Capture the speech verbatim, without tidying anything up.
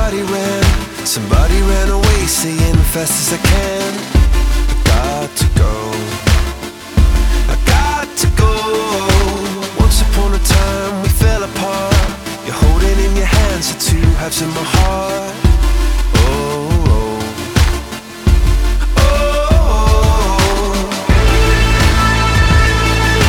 somebody ran, somebody ran away saying fast as I can. I got to